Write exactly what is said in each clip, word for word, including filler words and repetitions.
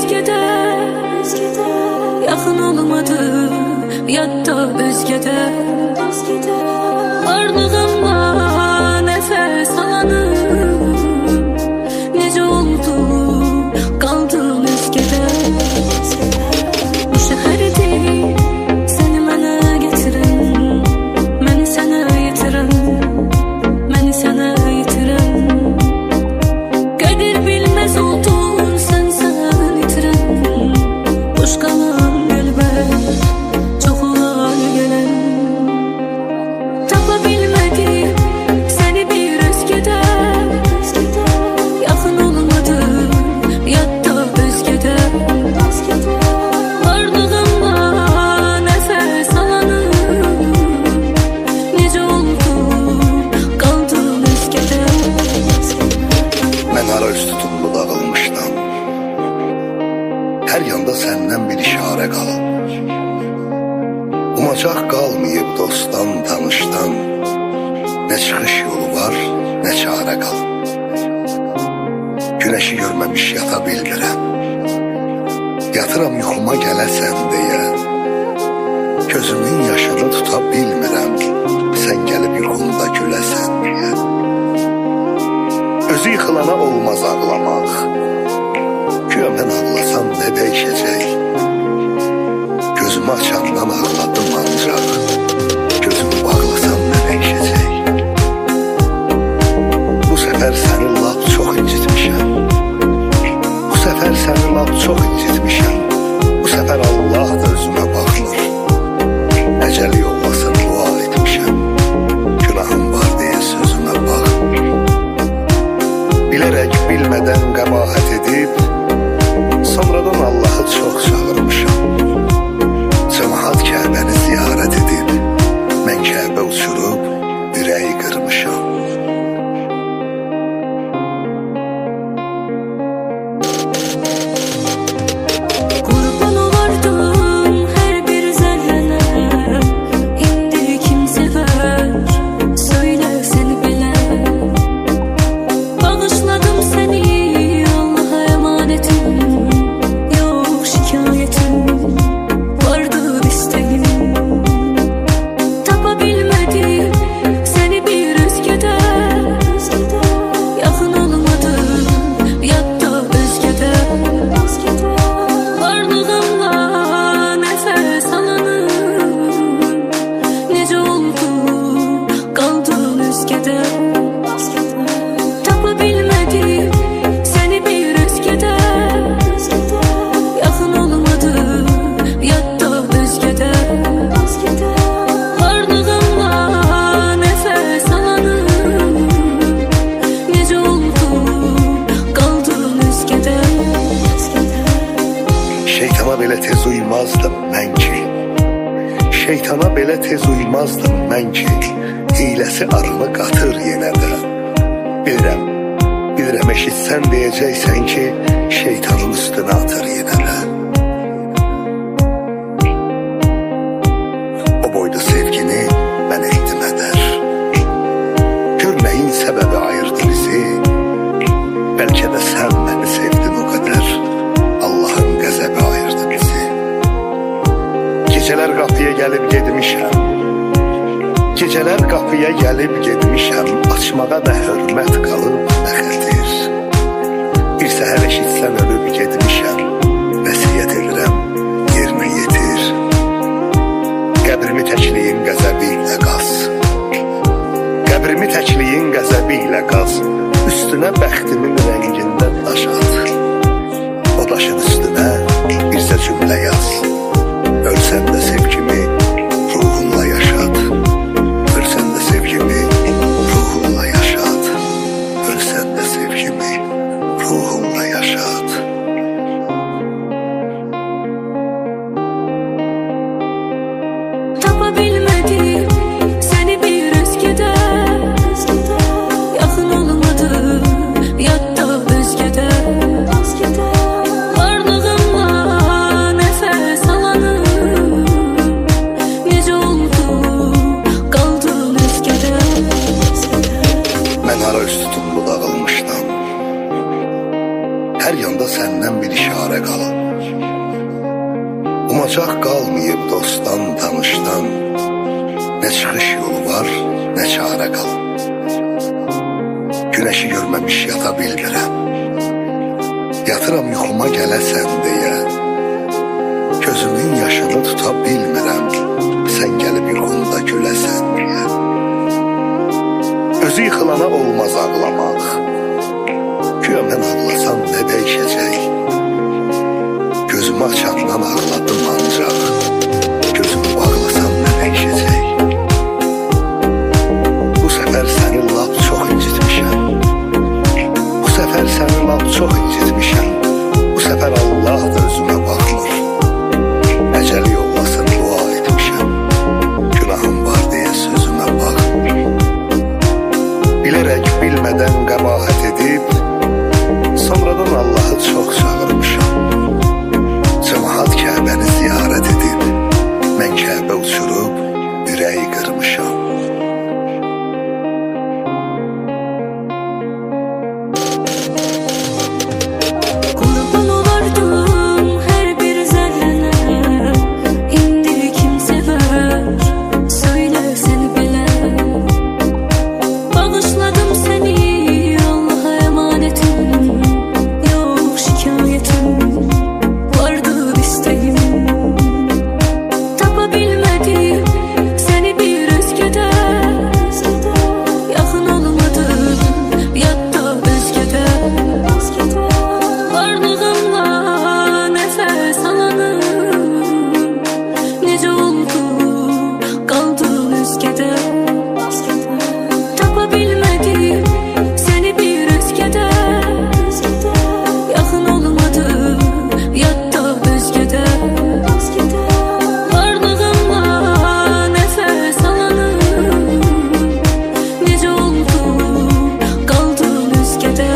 özgede, yakın olmadı yatta özgede. Varlığımla nefes alanım, nece oldu kaldım özgede. Bu şehirde seni mənə getiren, məni sənə yetiren, məni sənə yitiren. Qədir bilməz oldun sən sən itiren, boş qalan qəlbə çox olar gələn. Tapa bilmədim səni bir özgədə, yaxın olmadı yadda özgədə. Varlığımla nəfəs alanım, necə oldu qaldım özgədə. Mən ara üst tutulub dağılmışdan, hər yanda səndən bir işarə qalıb. Umacaq qalmayıb dostdan, tanışdan, nə çıxış yolu var, nə çarə qalıb. Güneşi görməmiş yata bilmirəm, yatıram yuxuma gələsən deyə. Gözümün yaşını tuta bilmirəm, sən gəlib yuxumda güləsən deyə. Özü yıxılana olmaz ağlamaq, güya mən ağlasam nə dəyişəcək. Gözümü açandan ağladım ancaq, gözümü bağlasam nə dəyişəcək. Bu səfər səni lap çox incitmişəm, bu səfər səni lap çox incitmişəm. Bu səfər Allah da özümə baxmır, əcəli yollasın dua etmişəm. Günahım var deyə sözümə baxmır. Bilərək bilmədən qəbahət edib, sonradan Allahı çox çağırmışam. Cəmaat Kəbəni ziyarət edib, mən Kəbə uçurub ürəyi qırmışam. Qurban olardım hər bir zərrənə, indi kim sevər, söylə səni belə. Bağışladım səni Allaha əmanətim, yox şikayətim, vardır istəyim. Tapa bilmədim səni bir özgədə, yaxın olmadı yadda özgədə. Varlığımla nəfəs alanım, necə oldu qaldın özgədə. Tapa bilmədim səni bir özgədə, yaxın olmadı yadda özgədə. Varlığımla nəfəs alanım, necə oldu qaldın özgədə. Şeytana belə tez uymazdım mən ki, şeytana belə tez uymazdım mən ki, hiləsi arını qatır yenə də. Bilirəm, bilirəm eşitsən deyəcəksən ki, şeytanın üstünə atır yenə də. O boyda sevgini mən etdim ədər, gör nəyin səbəbi ayırdı bizi. Bəlkə də sən məni sevdin o qədər, Allahın qəzəbi ayırdı bizi. Gecələr qapıya gəlib gedmişəm, gecələr qapıya gəlib gedmişəm, açmağa da hörmət qalıb nə xətir. Bir səhər eşitsən ölüb gedmişəm, vəsiyyət edirəm yerinə yetir. Qəbrimi təkliyin qəzəbi ilə qaz, qəbrimi təkliyin qəzəbi ilə qaz, üstünə bəxtimin rəngində daş at. O daşın üstünə bircə cümlə yaz, ölsən də sevgimi ruhunla yaşat. Ölsən də sevgimi ruhunla yaşat. Ölsən də sevgimi ruhunla yaşat. Tapa bilmədim səni bir özgədə, yaxın olmadı yadda özgədə. Varlığımla nəfəs Tutunacaq qalmayıb dostdan, tanışdan. Nə çıxış yolu var, nə çarə qalıb. Güneşi görməmiş yata bilmirəm. Yatıram yuxuma gələsən deyə. Gözümün yaşını tuta bilmirəm. Sən gəlib yuxumda güləsən deyə. Özü yıxılana olmaz ağlamaq. Güya mən ağlasam nə dəyişəcək? Gözümü açandan ağladım ancaq. Gözümü bağlasam nə dəyişəcək? Bu səfər səni lap çox incitmişəm. Bu səfər səni lap çox incitmişəm. Bu səfər Allah da özümə baxmır. Əcəli yollasın dua etmişəm. Günahım var deyə sözümə baxmır. Bilərək bilmədən qəbahət edib, sonradan Allahı çox çağırmışam. Cəmaat Kəbəni ziyarət edib, mən Kəbə uçurub ürəyi qırmışam. Qurban olardım hər bir zərrənə, indi kim sevər, söylə sən belə. Bağışladım səni, Allaha əmanətim, yox şikayətim, vardı istəyim. Tapa bilmədim səni bir özgədə, yaxın olmadım yadda özgədə. Varlığımla nəfəs alanım, necə oldu qaldın özgədə. Tapa bilmədim səni bir özgədə, yaxın olmadım yadda özgədə. Varlığımla nəfəs alanım, necə oldu qaldın özgədə.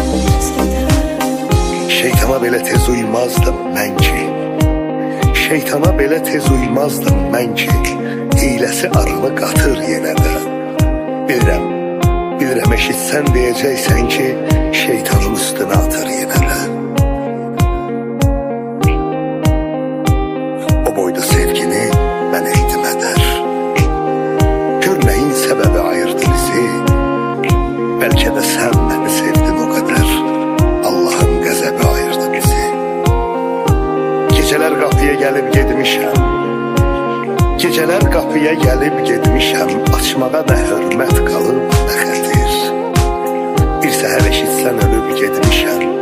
Şeytana belə tez uymazdım mən ki. Şeytana belə tez uymazdım mən ki. Hiləsi arını qatır yenə də. Bilirəm, bilirəm eşitsən deyəcəksən ki, şeytanın üstünə atır yenə də. O boyda sevgini mən etdim ədər. Gör nəyin səbəbi ayırdı bizi. Bəlkə də sən məni sevdin o qədər. Allahın qəzəbi ayırdı bizi. Gecələr qapıya gəlib gedmişəm. Gecələr qapıya gəlib gedmişəm. Açmağa da hörmət qalıb nə xətir. Bir səhər eşitsən ölüb gedmişəm.